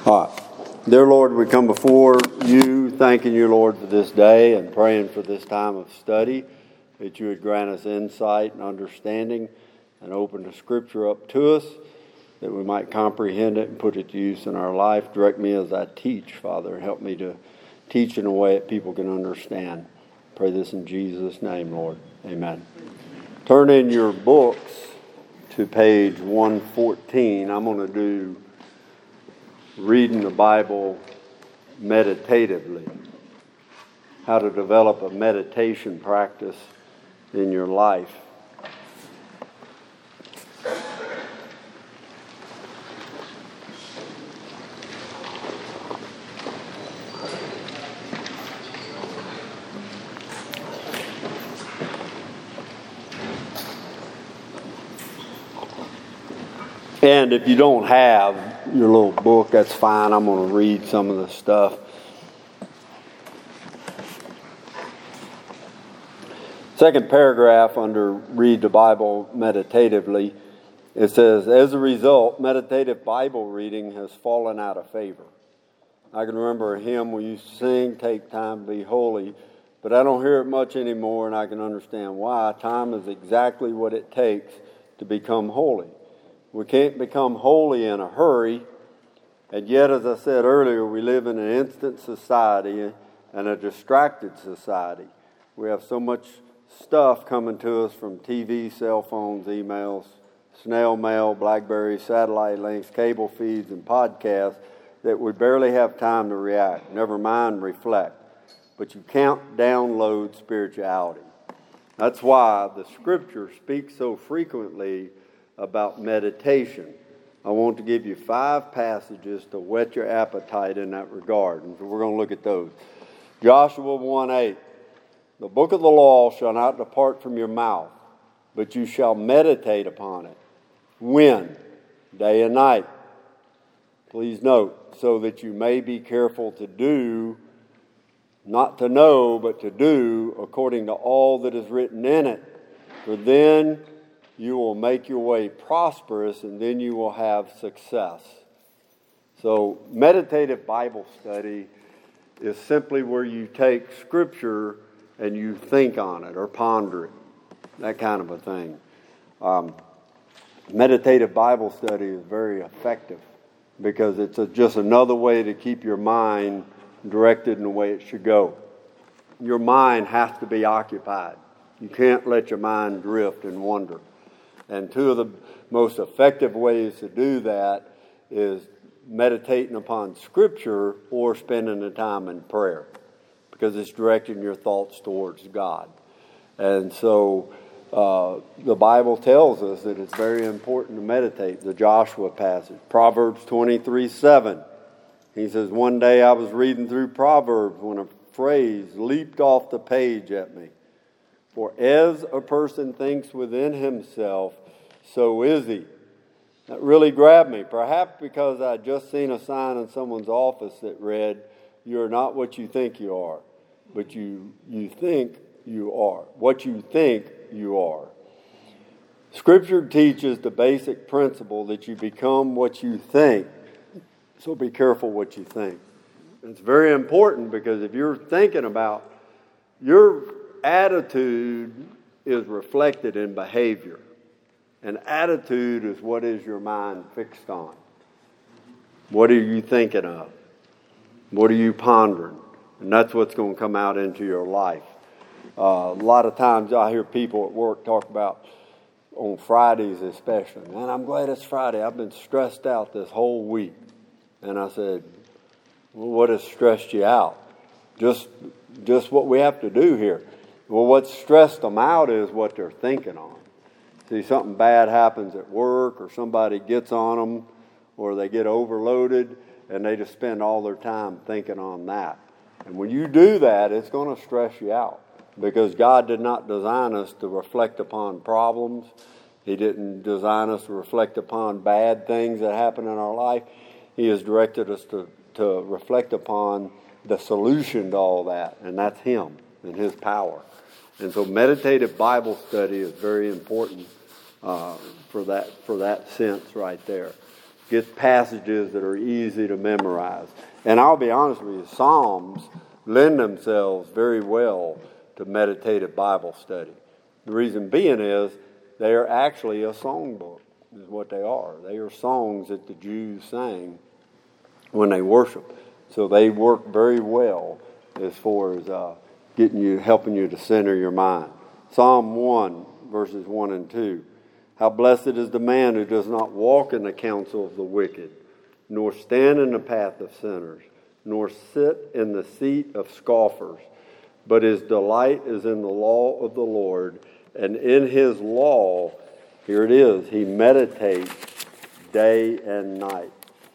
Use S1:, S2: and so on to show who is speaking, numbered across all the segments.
S1: All right. Dear Lord, we come before you, thanking you, Lord, for this day and praying for this time of study, that you would grant us insight and understanding and open the Scripture up to us, that we might comprehend it and put it to use in our life. Direct me as I teach, Father, and help me to teach in a way that people can understand. Pray this in Jesus' name, Lord. Amen. Turn in your books to page 114. I'm going to do reading the Bible meditatively. How to develop a meditation practice in your life. And if you don't have your little book, that's fine. I'm going to read some of the stuff. Second paragraph under Read the Bible Meditatively, it says, as a result, meditative Bible reading has fallen out of favor. I can remember a hymn we used to sing, Take Time to Be Holy, but I don't hear it much anymore, and I can understand why. Time is exactly what it takes to become holy. We can't become holy in a hurry, and yet, as I said earlier, we live in an instant society and a distracted society. We have so much stuff coming to us from TV, cell phones, emails, snail mail, BlackBerry, satellite links, cable feeds, and podcasts that we barely have time to react, never mind reflect. But you can't download spirituality. That's why the Scripture speaks so frequently about meditation. I want to give you 5 passages to whet your appetite in that regard. And so we're going to look at those. Joshua 1:8. The book of the law shall not depart from your mouth, but you shall meditate upon it. When? Day and night. Please note, so that you may be careful to do, not to know, but to do according to all that is written in it. For then you will make your way prosperous, and then you will have success. So, meditative Bible study is simply where you take Scripture and you think on it or ponder it, that kind of a thing. Meditative Bible study is very effective because it's just another way to keep your mind directed in the way it should go. Your mind has to be occupied. You can't let your mind drift and wander. And 2 of the most effective ways to do that is meditating upon Scripture or spending the time in prayer, because it's directing your thoughts towards God. And so the Bible tells us that it's very important to meditate. The Joshua passage, Proverbs 23:7. He says, one day I was reading through Proverbs when a phrase leaped off the page at me. For as a person thinks within himself, so is he. That really grabbed me, perhaps because I'd just seen a sign in someone's office that read, you're not what you think you are, but you think you are. What you think you are. Scripture teaches the basic principle that you become what you think, so be careful what you think. It's very important because if you're thinking about your attitude is reflected in behavior. And attitude is what is your mind fixed on. What are you thinking of? What are you pondering? And that's what's going to come out into your life. A lot of times I hear people at work talk about, on Fridays especially, man, I'm glad it's Friday. I've been stressed out this whole week. And I said, well, what has stressed you out? Just what we have to do here. Well, what stressed them out is what they're thinking on. See, something bad happens at work, or somebody gets on them, or they get overloaded, and they just spend all their time thinking on that. And when you do that, it's going to stress you out, because God did not design us to reflect upon problems. He didn't design us to reflect upon bad things that happen in our life. He has directed us to reflect upon the solution to all that, and that's Him and His power. And so meditative Bible study is very important for that sense right there. get passages that are easy to memorize. And I'll be honest with you, Psalms lend themselves very well to meditative Bible study. The reason being is they are actually a songbook, is what they are. They are songs that the Jews sang when they worship. So they work very well as far as helping you to center your mind. Psalm 1, verses 1 and 2. How blessed is the man who does not walk in the counsel of the wicked, nor stand in the path of sinners, nor sit in the seat of scoffers. But his delight is in the law of the Lord, and in his law, here it is, he meditates day and night.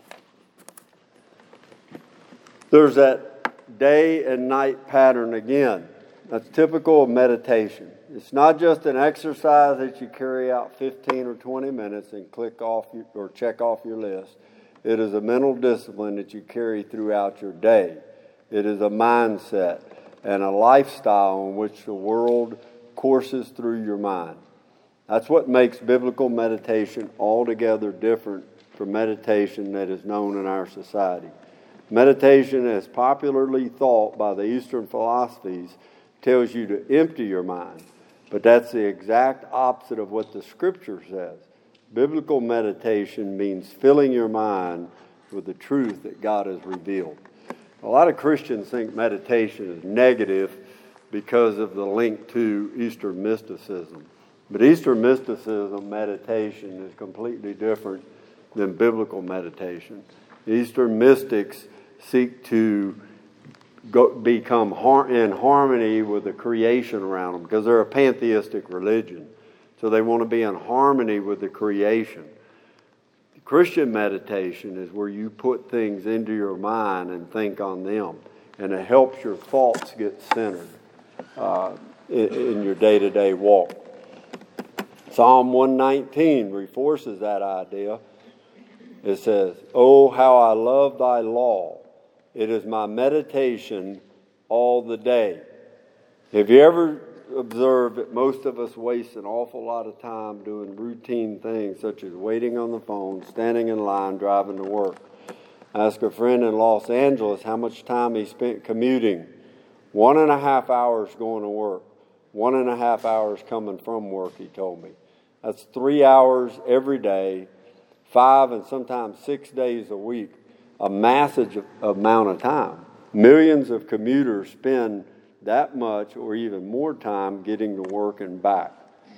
S1: There's that day and night pattern again. That's typical of meditation. It's not just an exercise that you carry out 15 or 20 minutes and check off your list. It is a mental discipline that you carry throughout your day. It is a mindset and a lifestyle in which the world courses through your mind. That's what makes biblical meditation altogether different from meditation that is known in our society. Meditation, as popularly thought by the Eastern philosophies, tells you to empty your mind. But that's the exact opposite of what the Scripture says. Biblical meditation means filling your mind with the truth that God has revealed. A lot of Christians think meditation is negative because of the link to Eastern mysticism. But Eastern mysticism meditation is completely different than biblical meditation. Eastern mystics seek to become in harmony with the creation around them because they're a pantheistic religion. So they want to be in harmony with the creation. Christian meditation is where you put things into your mind and think on them. And it helps your thoughts get centered in your day-to-day walk. Psalm 119 reinforces that idea. It says, "Oh, how I love thy law. It is my meditation all the day." Have you ever observed that most of us waste an awful lot of time doing routine things such as waiting on the phone, standing in line, driving to work? I asked a friend in Los Angeles how much time he spent commuting. 1.5 hours going to work, 1.5 hours coming from work, he told me. That's 3 hours every day, 5 and sometimes 6 days a week. A massive amount of time. Millions of commuters spend that much or even more time getting to work and back.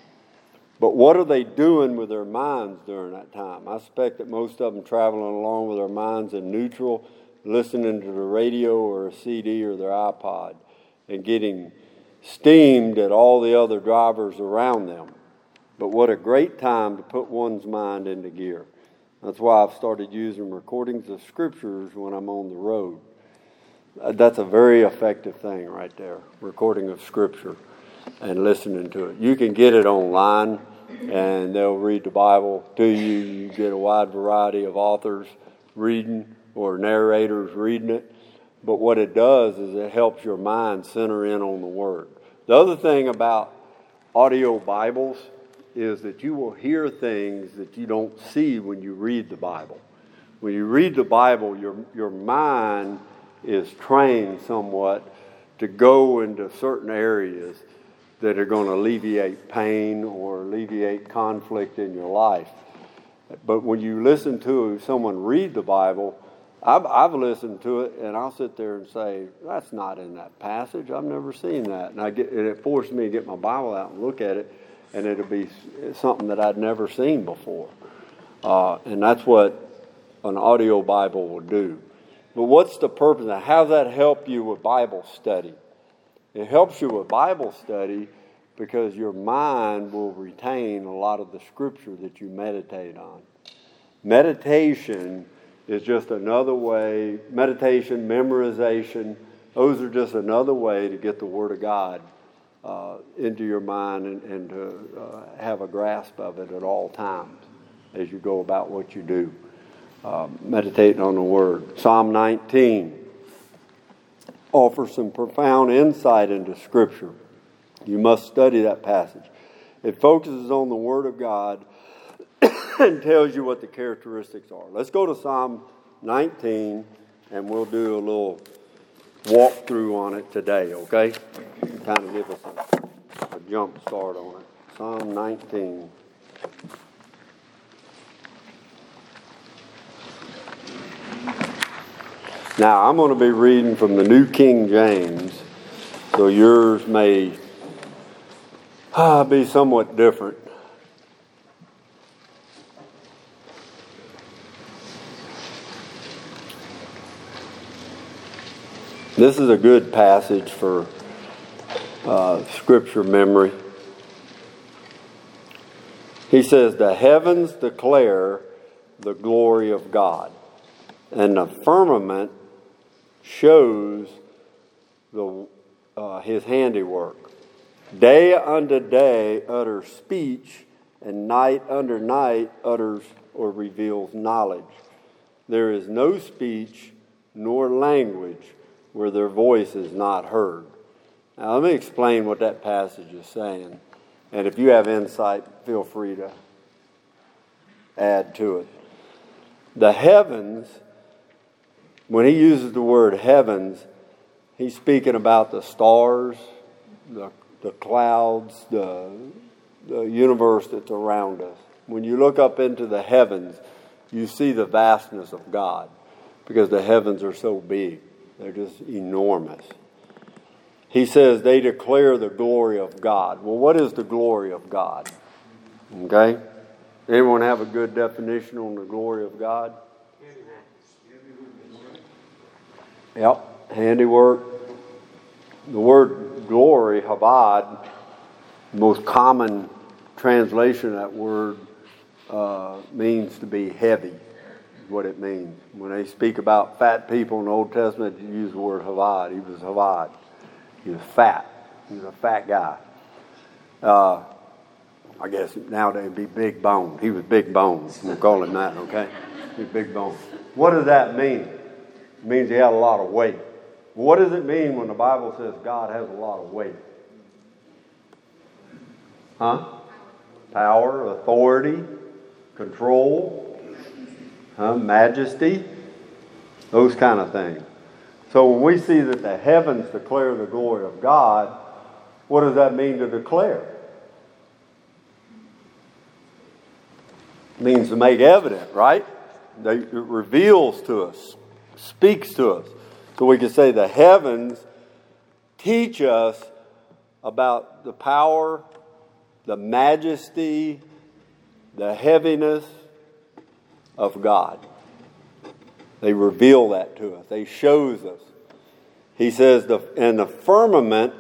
S1: But what are they doing with their minds during that time? I suspect that most of them traveling along with their minds in neutral, listening to the radio or a CD or their iPod and getting steamed at all the other drivers around them. But what a great time to put one's mind into gear. That's why I've started using recordings of scriptures when I'm on the road. That's a very effective thing right there, recording of scripture and listening to it. You can get it online and they'll read the Bible to you. You get a wide variety of authors reading or narrators reading it. But what it does is it helps your mind center in on the Word. The other thing about audio Bibles is that you will hear things that you don't see when you read the Bible. When you read the Bible, your mind is trained somewhat to go into certain areas that are going to alleviate pain or alleviate conflict in your life. But when you listen to someone read the Bible, I've listened to it and I'll sit there and say, that's not in that passage. I've never seen that. And it forced me to get my Bible out and look at it. And it'll be something that I'd never seen before. And that's what an audio Bible will do. But what's the purpose? How does that help you with Bible study? It helps you with Bible study because your mind will retain a lot of the scripture that you meditate on. Meditation is just another way, meditation, memorization, those are just another way to get the Word of God into your mind and to have a grasp of it at all times as you go about what you do. Meditating on the Word. Psalm 19 offers some profound insight into Scripture. You must study that passage. It focuses on the Word of God and tells you what the characteristics are. Let's go to Psalm 19, and we'll do a little walkthrough on it today, okay? Kind of give us a jump start on it. Psalm 19. Now, I'm going to be reading from the New King James, so yours may be somewhat different. This is a good passage for scripture memory. He says, "The heavens declare the glory of God, and the firmament shows his handiwork. Day unto day utters speech, and night unto night utters or reveals knowledge. There is no speech nor language where their voice is not heard." Now let me explain what that passage is saying. And if you have insight, feel free to add to it. The heavens, when he uses the word heavens, he's speaking about the stars, the clouds, the universe that's around us. When you look up into the heavens, you see the vastness of God because the heavens are so big. They're just enormous. He says they declare the glory of God. Well, what is the glory of God? Okay? Anyone have a good definition on the glory of God? Yep, handiwork. The word glory, habad, the most common translation of that word means to be heavy, is what it means. When they speak about fat people in the Old Testament, you use the word habad. He was habad. He was fat. He was a fat guy. I guess nowadays it'd be big boned. He was big boned. We'll call him that, okay? He was big boned. What does that mean? It means he had a lot of weight. What does it mean when the Bible says God has a lot of weight? Power, authority, control, majesty, those kind of things. So when we see that the heavens declare the glory of God, what does that mean to declare? It means to make evident, right? It reveals to us, speaks to us. So we can say the heavens teach us about the power, the majesty, the heaviness of God. They reveal that to us. They shows us. He says, and the firmament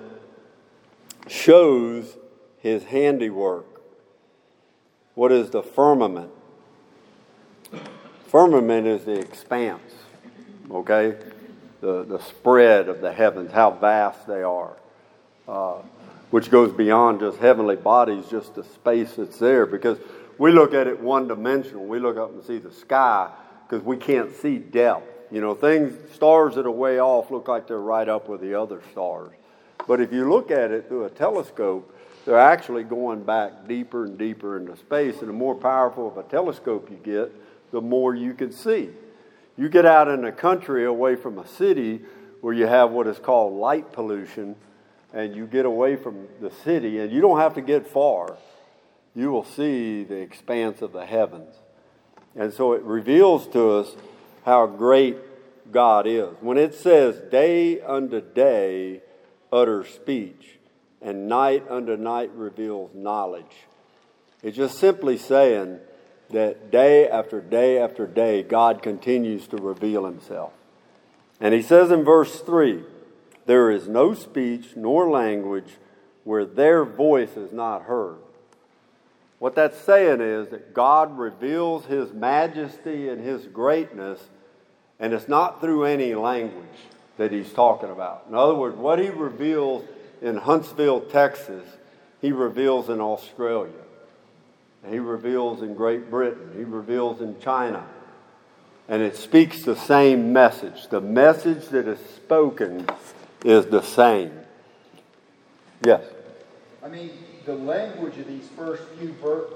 S1: shows his handiwork. What is the firmament? Firmament is the expanse, okay? The spread of the heavens, how vast they are, which goes beyond just heavenly bodies, just the space that's there. Because we look at it one-dimensional. We look up and see the sky because we can't see depth. You know, stars that are way off look like they're right up with the other stars. But if you look at it through a telescope, they're actually going back deeper and deeper into space. And the more powerful of a telescope you get, the more you can see. You get out in the country away from a city where you have what is called light pollution, and you get away from the city, and you don't have to get far. You will see the expanse of the heavens. And so it reveals to us how great God is. When it says, day unto day utters speech, and night unto night reveals knowledge, it's just simply saying that day after day after day, God continues to reveal himself. And he says in verse 3, there is no speech nor language where their voice is not heard. What that's saying is that God reveals his majesty and his greatness, and it's not through any language that he's talking about. In other words, what he reveals in Huntsville, Texas, he reveals in Australia. He reveals in Great Britain. He reveals in China. And it speaks the same message. The message that is spoken is the same. Yes?
S2: I mean, the language of these first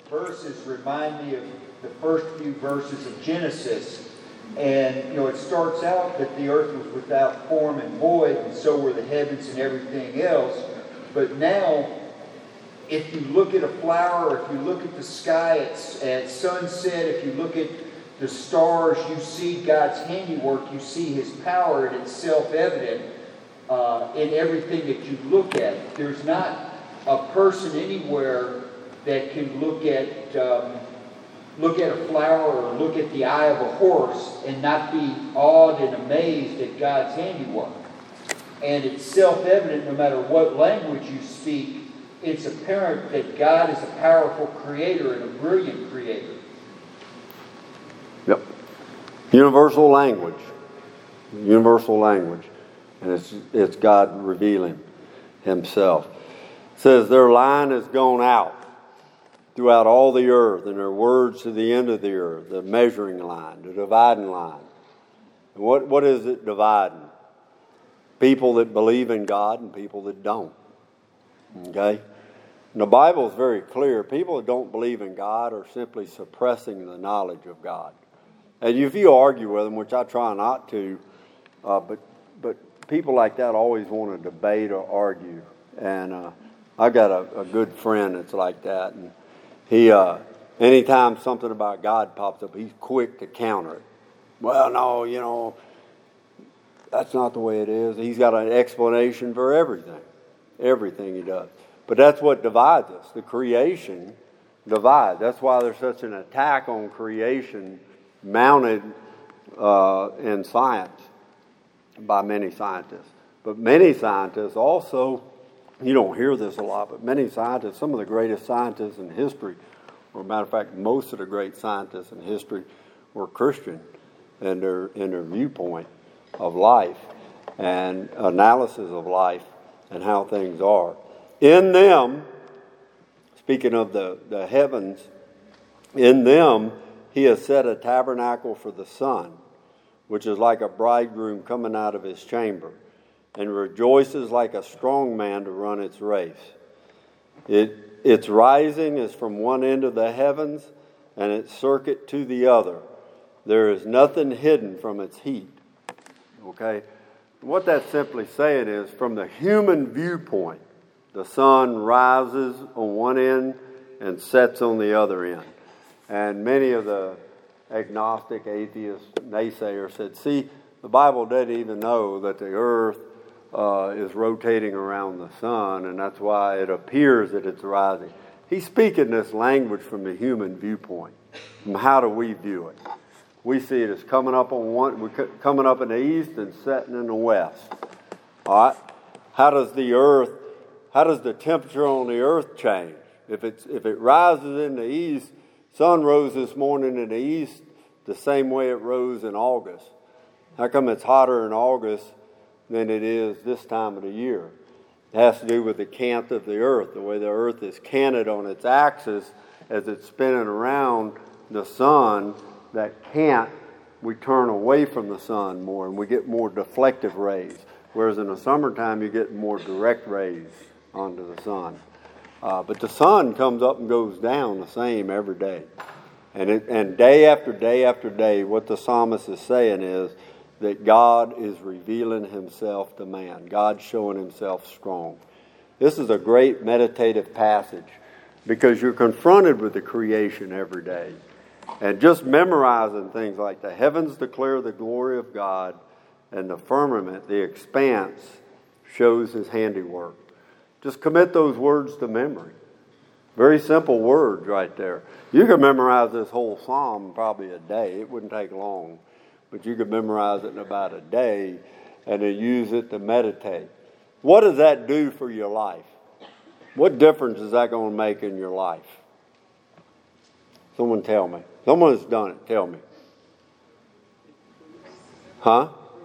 S2: verses remind me of the first few verses of Genesis. And, it starts out that the earth was without form and void, and so were the heavens and everything else. But now, if you look at a flower, if you look at the sky at sunset, if you look at the stars, you see God's handiwork, you see His power, and it's self-evident in everything that you look at. There's not a person anywhere that can look at a flower or look at the eye of a horse and not be awed and amazed at God's handiwork. And it's self-evident no matter what language you speak, it's apparent that God is a powerful creator and a brilliant creator.
S1: Yep. Universal language. Universal language. And it's God revealing Himself. It says their line has gone out throughout all the earth, and their words to the end of the earth, the measuring line, the dividing line. And what is it dividing? People that believe in God and people that don't. Okay? And the Bible is very clear. People that don't believe in God are simply suppressing the knowledge of God. And if you argue with them, which I try not to, but people like that always want to debate or argue. And I got a good friend that's like that, and he, anytime something about God pops up, he's quick to counter it. Well, no, that's not the way it is. He's got an explanation for everything he does. But that's what divides us. The creation divides. That's why there's such an attack on creation mounted in science by many scientists. But many scientists also, you don't hear this a lot, but many scientists, some of the greatest scientists in history, or matter of fact, most of the great scientists in history were Christian in their viewpoint of life and analysis of life and how things are. In them, speaking of the heavens, in them He has set a tabernacle for the sun, which is like a bridegroom coming out of his chamber, and rejoices like a strong man to run its race. Its rising is from one end of the heavens, and its circuit to the other. There is nothing hidden from its heat. Okay? What that's simply saying is, from the human viewpoint, the sun rises on one end and sets on the other end. And many of the agnostic, atheist, naysayers said, see, the Bible doesn't even know that the earth is rotating around the sun, and that's why it appears that it's rising. He's speaking this language from the human viewpoint. From how do we view it? We see it as coming up coming up in the east and setting in the west. All right. How does the temperature on the earth change? If it rises in the east, sun rose this morning in the east the same way it rose in August. How come it's hotter in August than it is this time of the year? It has to do with the cant of the earth, the way the earth is canted on its axis as it's spinning around the sun. That cant, we turn away from the sun more and we get more deflective rays. Whereas in the summertime, you get more direct rays onto the sun. But the sun comes up and goes down the same every day. And day after day after day, what the psalmist is saying is that God is revealing Himself to man. God's showing Himself strong. This is a great meditative passage because you're confronted with the creation every day. And just memorizing things like the heavens declare the glory of God, and the firmament, the expanse, shows His handiwork. Just commit those words to memory. Very simple words right there. You could memorize this whole psalm in probably a day. It wouldn't take long. But you could memorize it in about a day and then use it to meditate. What does that do for your life? What difference is that going to make in your life? Someone tell me. Someone has done it. Tell me. Huh?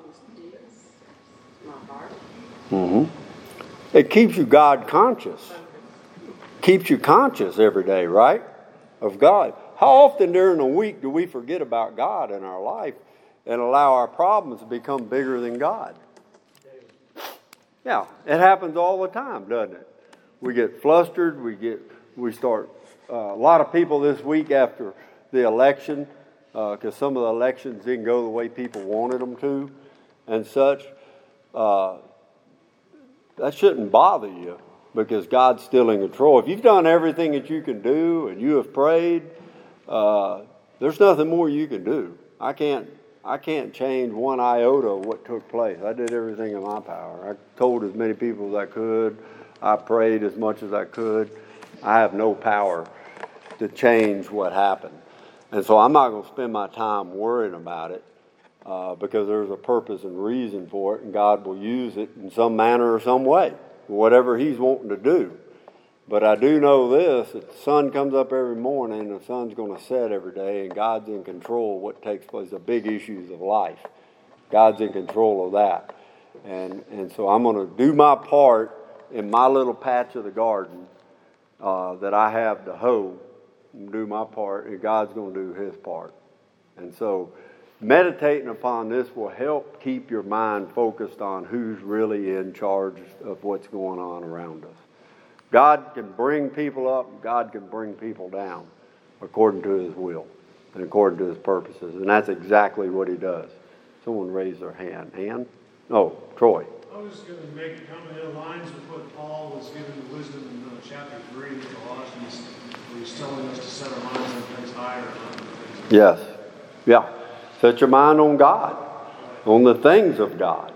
S1: Mm-hmm. It keeps you God conscious. Keeps you conscious every day, right? Of God. How often during the week do we forget about God in our life and allow our problems to become bigger than God? Yeah, it happens all the time, doesn't it? We get flustered. We start a lot of people this week after the election, because some of the elections didn't go the way people wanted them to and such, that shouldn't bother you because God's still in control. If you've done everything that you can do and you have prayed, there's nothing more you can do. I can't change one iota of what took place. I did everything in my power. I told as many people as I could. I prayed as much as I could. I have no power to change what happened. And so I'm not going to spend my time worrying about it because there's a purpose and reason for it, and God will use it in some manner or some way, whatever He's wanting to do. But I do know this, that the sun comes up every morning and the sun's going to set every day, and God's in control of what takes place, the big issues of life. God's in control of that. And so I'm going to do my part in my little patch of the garden that I have to hoe, and do my part, and God's going to do His part. And so meditating upon this will help keep your mind focused on who's really in charge of what's going on around us. God can bring people up, God can bring people down according to His will and according to His purposes. And that's exactly what He does. Someone raised their hand. Ann? Oh, Troy.
S3: I was going to make a comment in lines with what Paul was given the wisdom in chapter 3 of Colossians, where he's telling us to set our minds on things higher.
S1: Yes. Yeah. Set your mind on God, on the things of God.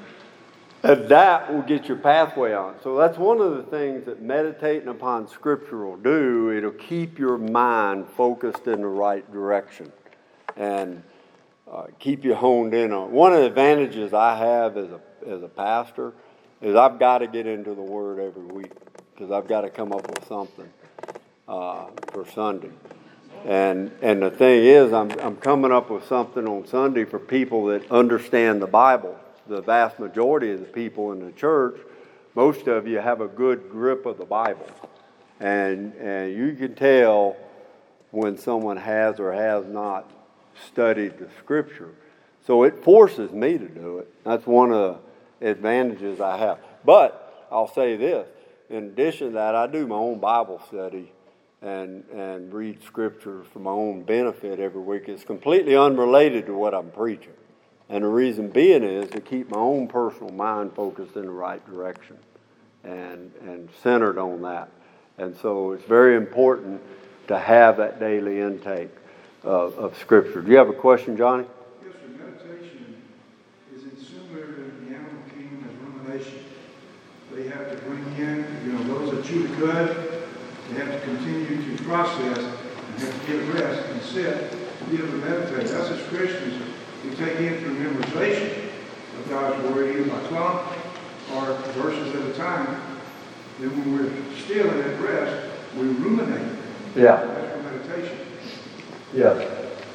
S1: And that will get your pathway on. So that's one of the things that meditating upon Scripture will do. It'll keep your mind focused in the right direction and keep you honed in on. One of the advantages I have as a pastor is I've got to get into the Word every week because I've got to come up with something for Sunday. And the thing is, I'm coming up with something on Sunday for people that understand the Bible. The vast majority of the people in the church, most of you have a good grip of the Bible. And you can tell when someone has or has not studied the Scripture. So it forces me to do it. That's one of the advantages I have. But I'll say this, in addition to that, I do my own Bible study and read Scripture for my own benefit every week. It's completely unrelated to what I'm preaching. And the reason being is to keep my own personal mind focused in the right direction and centered on that. And so it's very important to have that daily intake of Scripture. Do you have a question, Johnny?
S4: Yes, sir. Meditation is in similar to the animal kingdom as rumination. They have to bring in, those that chew the cud, they have to continue to process and have to get rest and sit to be able to meditate. Us as Christians, we take in through memorization of God's Word, either by tongue or verses at a time. Then when we're still and at rest, we ruminate.
S1: Yeah.
S4: That's for meditation.
S1: Yes.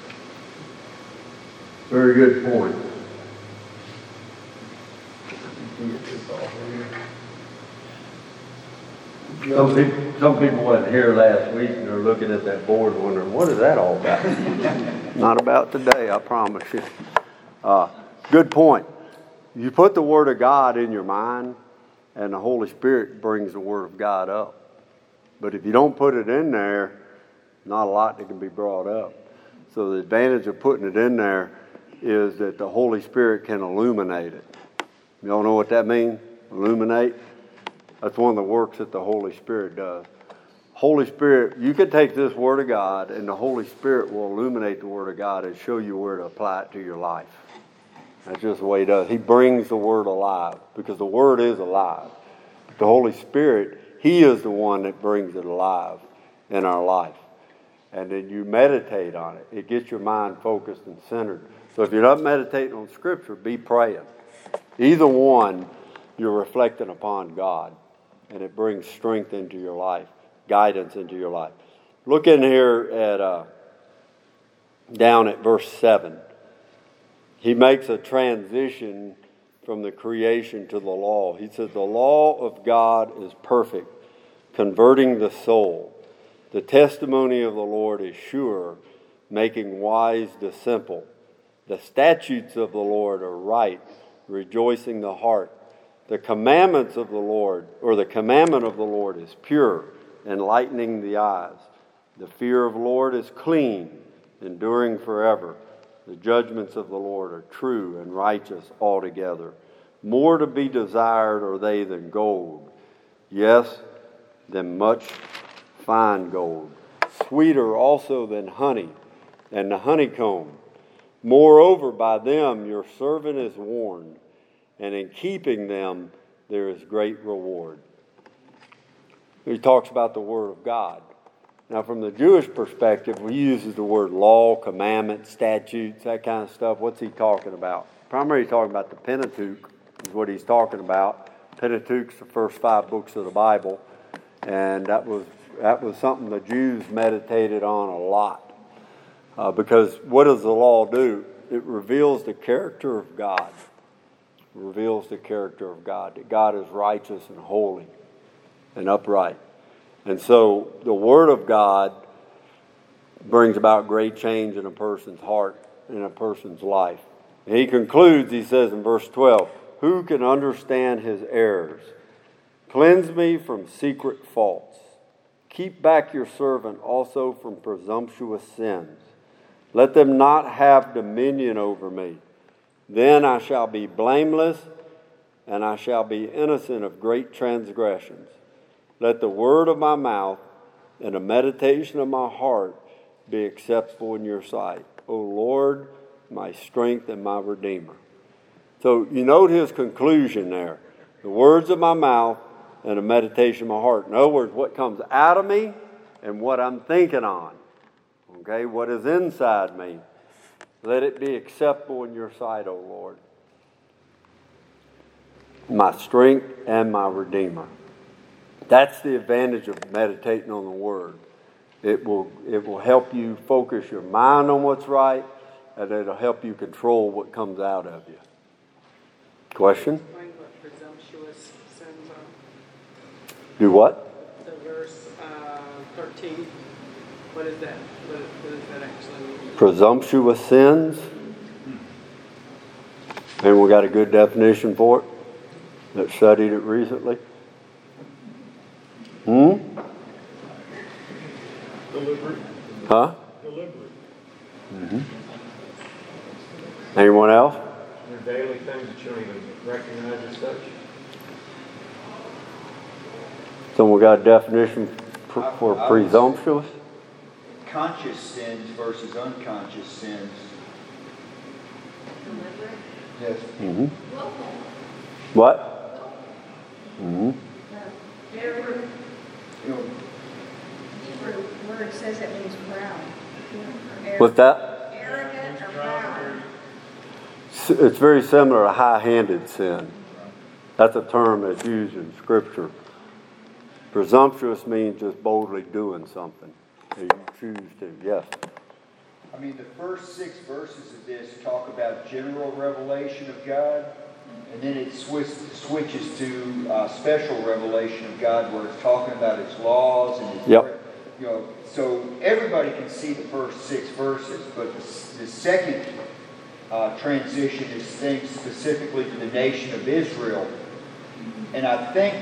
S1: Very good point. Some people wasn't here last week and they're looking at that board wondering, what is that all about? Not about today, I promise you. Good point. You put the Word of God in your mind and the Holy Spirit brings the Word of God up. But if you don't put it in there, not a lot that can be brought up. So the advantage of putting it in there is that the Holy Spirit can illuminate it. You all know what that means? Illuminate? That's one of the works that the Holy Spirit does. Holy Spirit, you can take this Word of God and the Holy Spirit will illuminate the Word of God and show you where to apply it to your life. That's just the way He does. He brings the Word alive because the Word is alive. But the Holy Spirit, He is the one that brings it alive in our life. And then you meditate on it. It gets your mind focused and centered. So if you're not meditating on Scripture, be praying. Either one, you're reflecting upon God. And it brings strength into your life, guidance into your life. Look in here at down at verse 7. He makes a transition from the creation to the law. He says, the law of God is perfect, converting the soul. The testimony of the Lord is sure, making wise the simple. The statutes of the Lord are right, rejoicing the heart. The commandments of the Lord, or the commandment of the Lord is pure, enlightening the eyes. The fear of the Lord is clean, enduring forever. The judgments of the Lord are true and righteous altogether. More to be desired are they than gold, yes, than much fine gold. Sweeter also than honey and the honeycomb. Moreover, by them your servant is warned, and in keeping them there is great reward. He talks about the Word of God. Now, from the Jewish perspective, he uses the word law, commandment, statutes, that kind of stuff. What's he talking about? Primarily talking about the Pentateuch is what he's talking about. Pentateuch's the first 5 books of the Bible, and that was something the Jews meditated on a lot. Because what does the law do? It reveals the character of God. It reveals the character of God, that God is righteous and holy and upright. And so the Word of God brings about great change in a person's heart, in a person's life. And he concludes, he says in verse 12, who can understand his errors? Cleanse me from secret faults. Keep back your servant also from presumptuous sins. Let them not have dominion over me. Then I shall be blameless, and I shall be innocent of great transgressions. Let the word of my mouth and the meditation of my heart be acceptable in your sight, O Lord, my strength and my Redeemer. So you note his conclusion there. The words of my mouth and the meditation of my heart. In other words, what comes out of me and what I'm thinking on. Okay, what is inside me. Let it be acceptable in your sight, O Lord. My strength and my Redeemer. That's the advantage of meditating on the Word. It will help you focus your mind on what's right, and it'll help you control what comes out of you. Question?
S5: Explain what presumptuous sins are.
S1: Do what?
S5: The verse 13. What is that? What does that actually mean?
S1: Presumptuous sins. And we got a good definition for it. That studied it recently.
S3: Deliberate.
S1: Huh?
S3: Deliberate.
S1: Mm-hmm. Anyone else?
S6: They're daily things that you don't even recognize as such.
S1: Someone got a definition for presumptuous?
S2: Conscious sins versus unconscious sins. Yes.
S1: Mm-hmm. What? Mm-hmm.
S7: Hebrew word says it means proud.
S1: What's that?
S7: Arrogant or proud.
S1: It's very similar to high-handed sin. That's a term that's used in Scripture. Presumptuous means just boldly doing something that you choose to. Yes.
S2: I mean, the first 6 verses of this talk about general revelation of God, and then it switches to special revelation of God, where it's talking about His laws and His.
S1: Yep.
S2: So everybody can see the first 6 verses, but the second transition is things specifically to the nation of Israel, and I think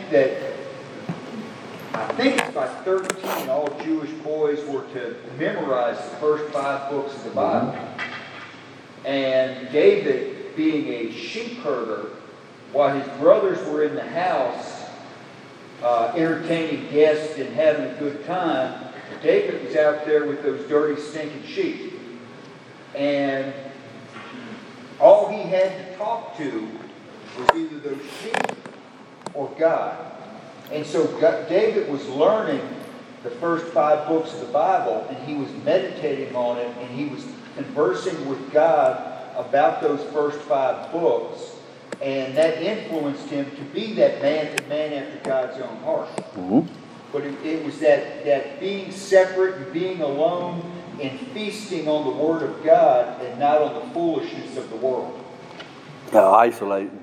S2: it's by 13 all Jewish boys were to memorize the first 5 books of the Bible. And David, being a sheep herder, while his brothers were in the house entertaining guests and having a good time, David was out there with those dirty, stinking sheep. And all he had to talk to was either those sheep or God. And so David was learning the first 5 books of the Bible, and he was meditating on it, and he was conversing with God about those first 5 books, and that influenced him to be that man after God's own heart.
S1: Mm-hmm.
S2: But it was that being separate and being alone and feasting on the Word of God and not on the foolishness of the world.
S1: Isolating.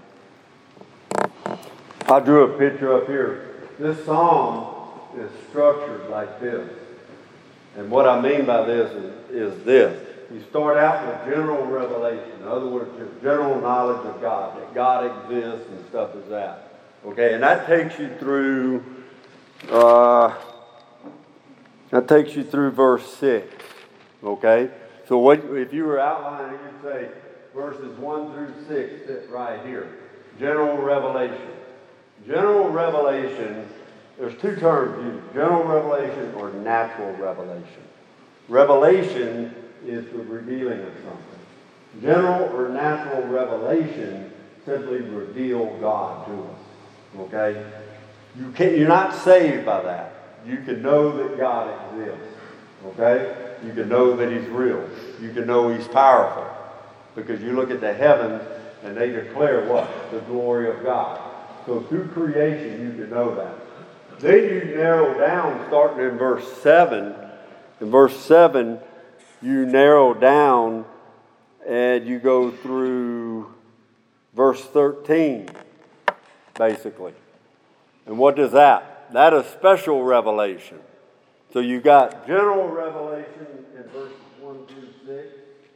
S1: I drew a picture up here. This psalm is structured like this. And what I mean by this is this. You start out with general revelation. In other words, just general knowledge of God, that God exists and stuff as that. Okay, and that takes you through That takes you through verse 6. Okay? So what if you were outlining, you'd say verses 1 through 6 sit right here. General revelation. General revelation, there's two terms used, general revelation or natural revelation. Revelation is the revealing of something. General or natural revelation simply reveal God to us. Okay? You're not saved by that. You can know that God exists. Okay? You can know that He's real. You can know He's powerful. Because you look at the heavens and they declare what? The glory of God. So through creation you can know that. Then you narrow down starting in verse 7. In verse 7 you narrow down and you go through verse 13 basically. And what is that? That is special revelation. So you got general revelation in verses 1 through 6.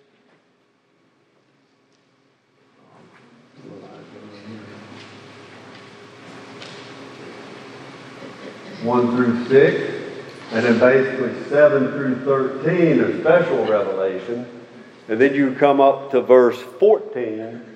S1: 1 through 6, and then basically 7 through 13 is special revelation. And then you come up to verse 14.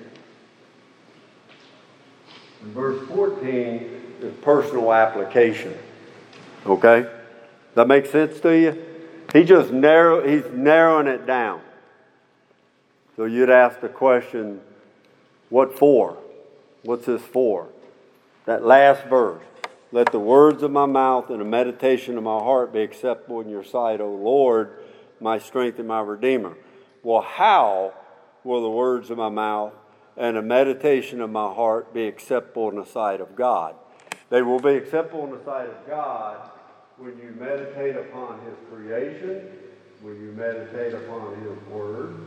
S1: And verse 14 is personal application. Okay? Does that make sense to you? He's narrowing it down. So you'd ask the question, what for? What's this for? That last verse. Let the words of my mouth and the meditation of my heart be acceptable in your sight, O Lord, my strength and my Redeemer. Well, how will the words of my mouth and the meditation of my heart be acceptable in the sight of God? They will be acceptable in the sight of God when you meditate upon His creation, when you meditate upon His Word.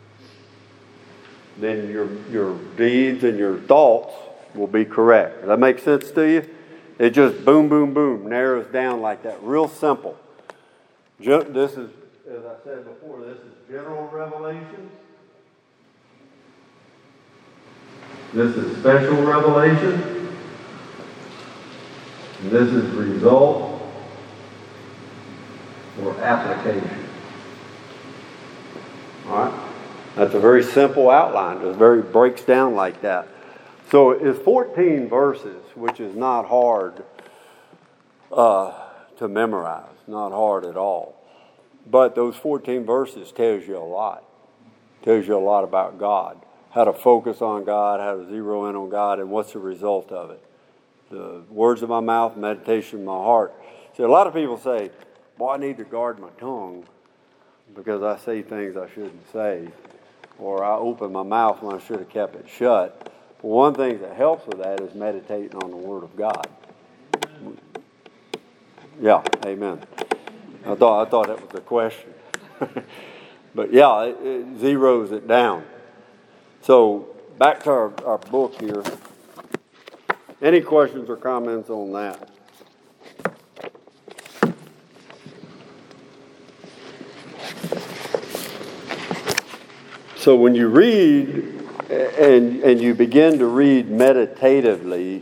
S1: Then your deeds and your thoughts will be correct. Does that make sense to you? It just boom, boom, boom, narrows down like that. Real simple. This is, as I said before, this is general revelation. This is special revelation. And this is result or application. All right? That's a very simple outline. It breaks down like that. So it's 14 verses, which is not hard to memorize, not hard at all. But those 14 verses tells you a lot. Tells you a lot about God, how to focus on God, how to zero in on God, and what's the result of it. The words of my mouth, meditation of my heart. See, a lot of people say, "Boy, I need to guard my tongue because I say things I shouldn't say, or I open my mouth when I should have kept it shut." Well, one thing that helps with that is meditating on the Word of God. Yeah, amen. I thought that was a question. But yeah, it zeroes it down. So back to our book here. Any questions or comments on that? So when you read and you begin to read meditatively,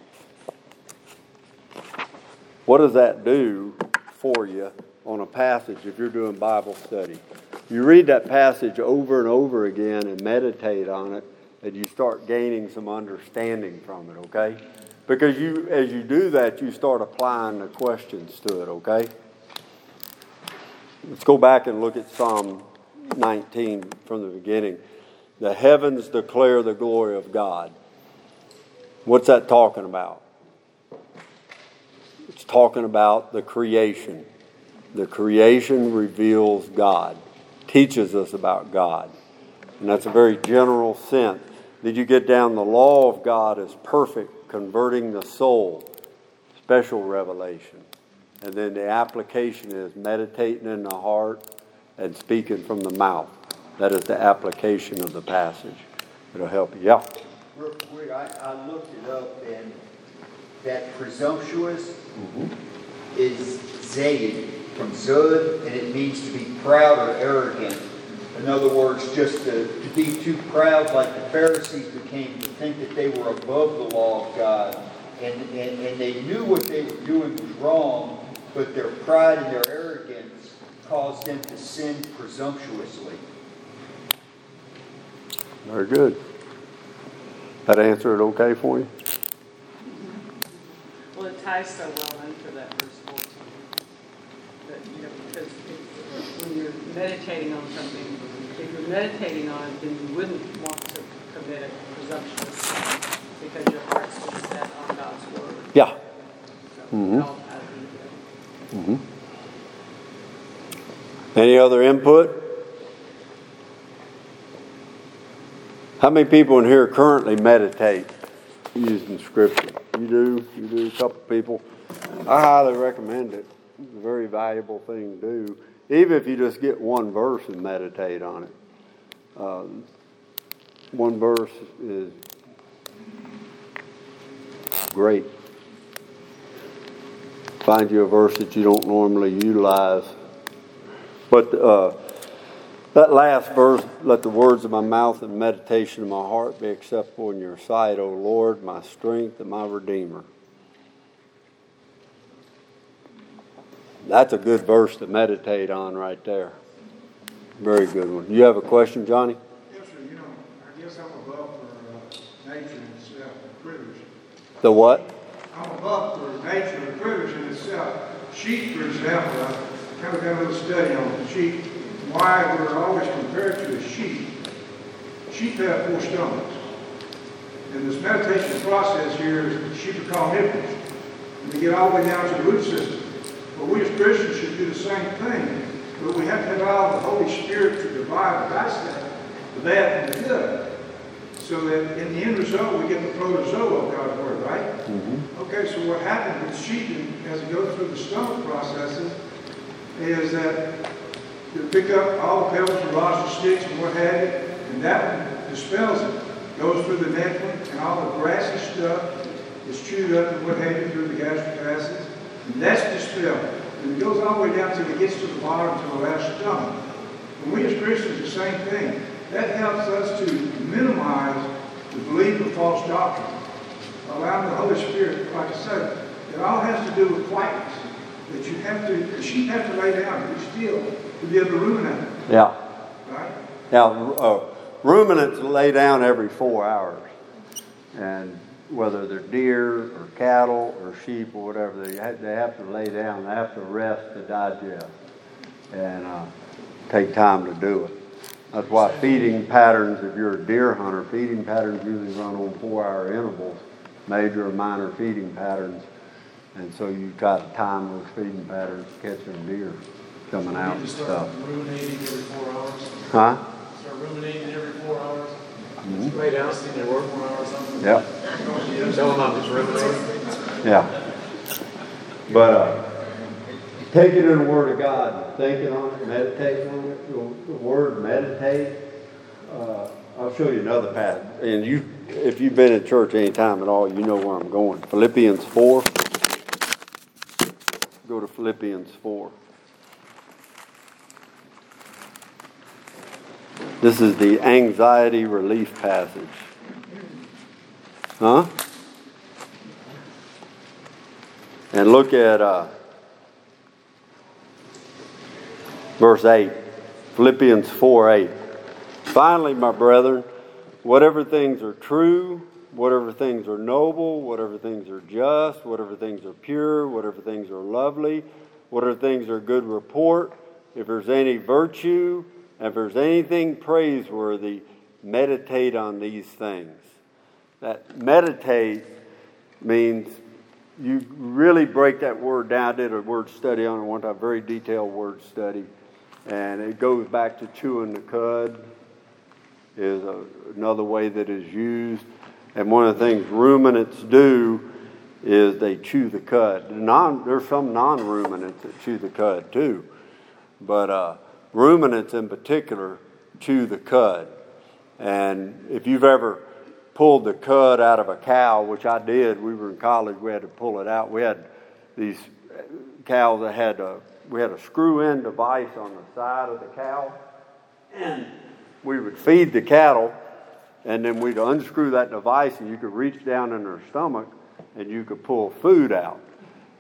S1: what does that do for you on a passage if you're doing Bible study? You read that passage over and over again and meditate on it, and you start gaining some understanding from it, okay? Because as you do that, you start applying the questions to it, okay? Let's go back and look at Psalm 19 from the beginning. The heavens declare the glory of God. What's that talking about? It's talking about the creation. The creation reveals God, teaches us about God. And that's a very general sense. Did you get down the law of God is perfect, converting the soul, special revelation. And then the application is meditating in the heart and speaking from the mouth. That is the application of the passage. It'll help you. Yeah.
S2: Real quick, I looked it up, and that presumptuous is zayd from zud, and it means to be proud or arrogant. In other words, just to be too proud, like the Pharisees became, to think that they were above the law of God, and they knew what they were doing was wrong, but their pride and their arrogance caused them to sin presumptuously.
S1: Very good. That answer it okay for you?
S5: Well, it ties so well into that verse 14. That, because when you're meditating on something, if you're meditating on it, then you wouldn't want to commit a presumptuous sin because your heart's been set on God's word.
S1: Yeah.
S5: So it all ties into it.
S1: Any other input? How many people in here currently meditate using Scripture? You do? You do? A couple people. I highly recommend it. It's a very valuable thing to do. Even if you just get one verse and meditate on it. One verse is great. Find you a verse that you don't normally utilize. But that last verse, let the words of my mouth and meditation of my heart be acceptable in your sight, O Lord, my strength and my Redeemer. That's a good verse to meditate on right there. Very good one. You have a question, Johnny?
S4: Yes, sir. I guess I'm above for nature in itself, and critters.
S1: The what?
S4: I'm above for nature and critters in itself. Sheep, for example, I kind of got a little study on sheep. Why we're always compared to a sheep. Sheep have 4 stomachs. And this meditation process here is sheep are carnivorous. And they get all the way down to the root system. But we as Christians should do the same thing. But we have to allow the Holy Spirit to divide and dissect the bad and the good. So that in the end result we get the protozoa of God's Word, right? Mm-hmm. Okay, so what happens with sheep as it goes through the stomach processes is that you pick up all the pebbles and rocks and sticks and what have you, and that one dispels it. Goes through the nectar and all the grassy stuff is chewed up and what have you through the gastric acids, and that's dispelled. And it goes all the way down till it gets to the bottom, to the last stomach. And we as Christians, the same thing. That helps us to minimize the belief of false doctrine. Allowing the Holy Spirit, like I said, it all has to do with quietness. That the sheep have to lay down and be still to be able to ruminate.
S1: Yeah.
S4: Right?
S1: Yeah, ruminants lay down every 4 hours. And whether they're deer or cattle or sheep or whatever, they have to lay down. They have to rest to digest and take time to do it. That's why feeding patterns, if you're a deer hunter, feeding patterns usually run on 4-hour intervals, major or minor feeding patterns. And so you try to time those feeding patterns to catch them deer coming out and stuff.
S3: Ruminating every 4 hours.
S1: Huh?
S3: Start ruminating every 4 hours.
S1: Mm-hmm.
S6: Lay down, see
S3: Every
S6: the work.
S3: 4 hours. Something.
S1: Yep.
S6: Tell them I'm just ruminating.
S1: Yeah. But take it in the Word of God, thinking on it, meditating on it. The word meditate. I'll show you another passage. And if you've been in church any time at all, you know where I'm going. Philippians 4. Go to Philippians 4. This is the anxiety relief passage. Huh? And look at verse 8. Philippians 4:8. Finally, my brethren, whatever things are true, whatever things are noble, whatever things are just, whatever things are pure, whatever things are lovely, whatever things are good report, if there's any virtue, if there's anything praiseworthy, meditate on these things. That meditate means you really break that word down. I did a word study on it one time, very detailed word study. And it goes back to chewing the cud is another way that is used. And one of the things ruminants do is they chew the cud. There's some non-ruminants that chew the cud too. But ruminants in particular chew the cud. And if you've ever pulled the cud out of a cow, which I did, we were in college, we had to pull it out. We had these cows that we had a screw-in device on the side of the cow, and we would feed the cattle, and then we'd unscrew that device, and you could reach down in their stomach, and you could pull food out.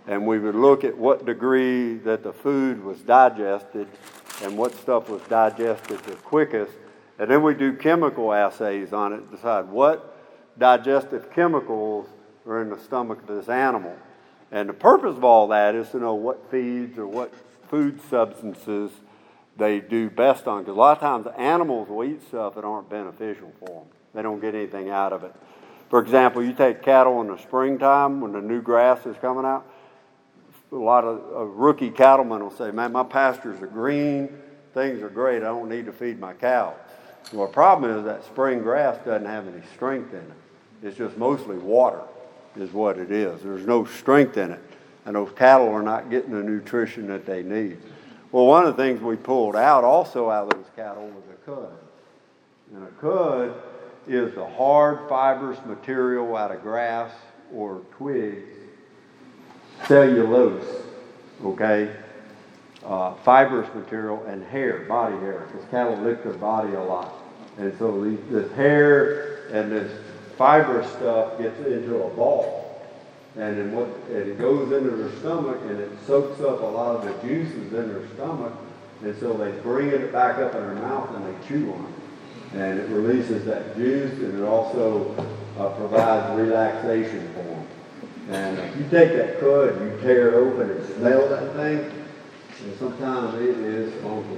S1: And we would look at what degree that the food was digested and what stuff was digested the quickest. And then we do chemical assays on it to decide what digestive chemicals are in the stomach of this animal. And the purpose of all that is to know what feeds or what food substances they do best on. Because a lot of times animals will eat stuff that aren't beneficial for them. They don't get anything out of it. For example, you take cattle in the springtime when the new grass is coming out. A lot of rookie cattlemen will say, man, my pastures are green, things are great, I don't need to feed my cows. Well, the problem is that spring grass doesn't have any strength in it. It's just mostly water is what it is. There's no strength in it. And those cattle are not getting the nutrition that they need. Well, one of the things we pulled out also out of those cattle was a cud. And a cud is the hard fibrous material out of grass or twigs, cellulose, okay, fibrous material, and hair, body hair, because cattle lick their body a lot. And so this hair and this fibrous stuff gets into a ball. And then it goes into their stomach, and it soaks up a lot of the juices in their stomach, and so they bring it back up in their mouth and they chew on it. And it releases that juice, and it also provides relaxation for them. And if you take that cud, you tear it open and smell that thing, and sometimes it is funky.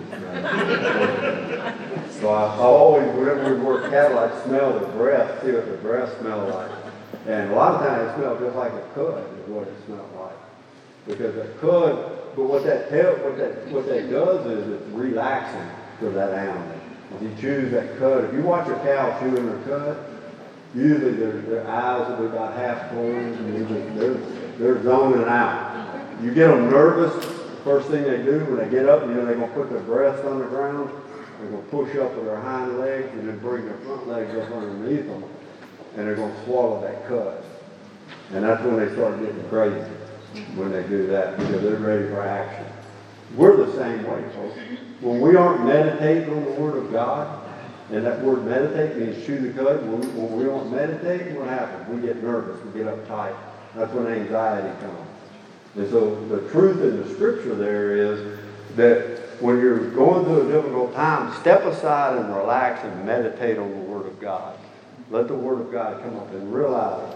S1: So I always, whenever we work cattle, I'd smell the breath, see what the breath smelled like. And a lot of times it smells just like a cud is what it smelled like. Because a cud, but what that does is it's relaxing for that animal. If you chew that cud, if you watch a cow chewing their cud, usually their eyes will be about half closed and they're zoning out. You get them nervous, the first thing they do when they get up, they're going to put their breast on the ground, they're going to push up with their hind legs and then bring their front legs up underneath them, and they're going to swallow that cud. And that's when they start getting crazy, when they do that, because they're ready for action. We're the same way, folks. When we aren't meditating on the Word of God, and that word meditate means chew the cud, when we aren't meditating, what happens? We get nervous, we get uptight. That's when anxiety comes. And so the truth in the scripture there is that when you're going through a difficult time, step aside and relax and meditate on the Word of God. Let the Word of God come up and realize,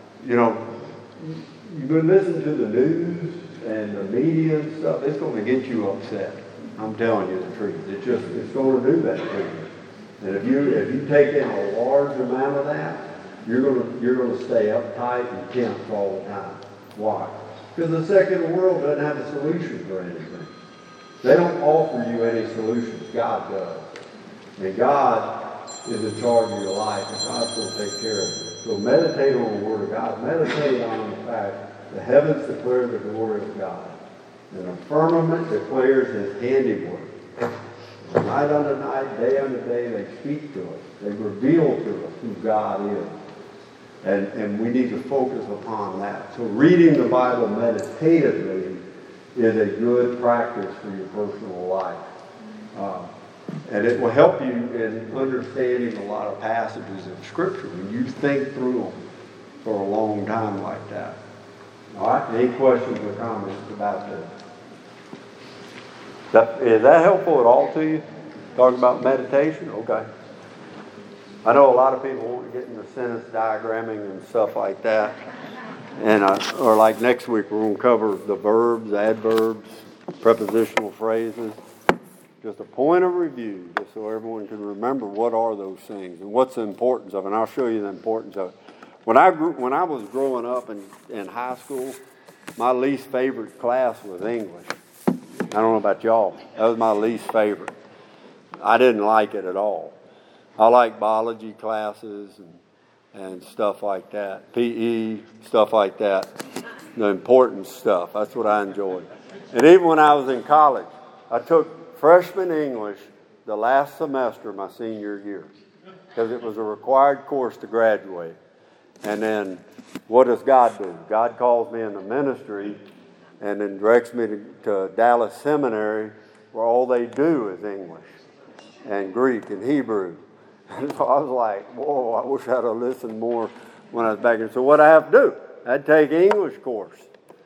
S1: you've been listening to the news and the media and stuff, it's going to get you upset. I'm telling you the truth. It's going to do that to you. And if you take in a large amount of that, you're going to stay uptight and tense all the time. Why? Because the secular world doesn't have a solution for anything. They don't offer you any solutions. God does. And God is in charge of your life, and God's going to take care of you. So meditate on the Word of God. Meditate on the fact the heavens declare the glory of God. And the firmament declares His handiwork. Night unto night, day unto day, they speak to us. They reveal to us who God is. And we need to focus upon that. So reading the Bible meditatively is a good practice for your personal life. And it will help you in understanding a lot of passages of Scripture when you think through them for a long time like that. All right? Any questions or comments about this? Is that helpful at all to you? Talking about meditation? Okay. I know a lot of people want to get into sentence diagramming and stuff like that. And or like next week we're going to cover the verbs, adverbs, prepositional phrases. Just a point of review, just so everyone can remember what are those things and what's the importance of it. And I'll show you the importance of it. When I was growing up in high school, my least favorite class was English. I don't know about y'all. That was my least favorite. I didn't like it at all. I like biology classes and stuff like that. PE, stuff like that. The important stuff. That's what I enjoyed. And even when I was in college, I took freshman English the last semester of my senior year because it was a required course to graduate. And then what does God do? God calls me in the ministry and then directs me to Dallas Seminary, where all they do is English and Greek and Hebrew. And so I was like, whoa, I wish I'd have listened more when I was back here. So what I have to do, I'd take an English course.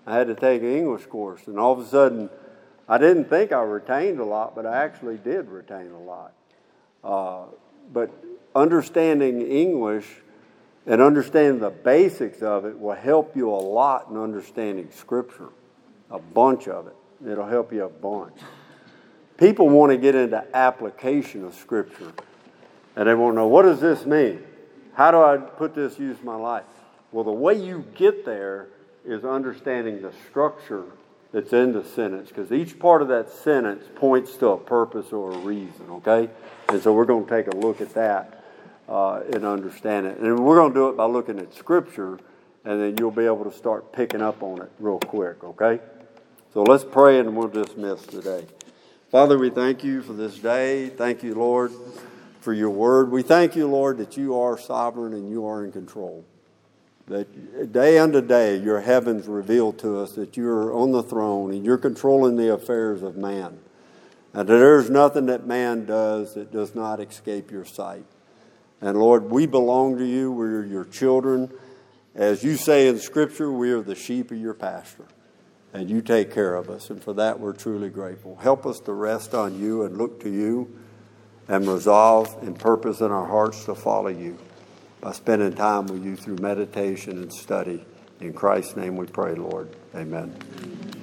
S1: I had to take an English course, and all of a sudden, I didn't think I retained a lot, but I actually did retain a lot. But understanding English and understanding the basics of it will help you a lot in understanding Scripture, a bunch of it. It'll help you a bunch. People want to get into application of Scripture, and they want to know, what does this mean? How do I put this use in my life? Well, the way you get there is understanding the structure that's in the sentence, because each part of that sentence points to a purpose or a reason, okay? And so we're going to take a look at that and understand it. And we're going to do it by looking at Scripture, and then you'll be able to start picking up on it real quick, okay? So let's pray and we'll dismiss today. Father, we thank you for this day. Thank you, Lord, for your word. We thank you, Lord, that you are sovereign and you are in control. That day unto day your heavens reveal to us that you're on the throne and you're controlling the affairs of man. And that there's nothing that man does that does not escape your sight. And Lord, we belong to you. We're your children. As you say in Scripture, we are the sheep of your pasture. And you take care of us. And for that, we're truly grateful. Help us to rest on you and look to you and resolve and purpose in our hearts to follow you by spending time with you through meditation and study. In Christ's name we pray, Lord. Amen.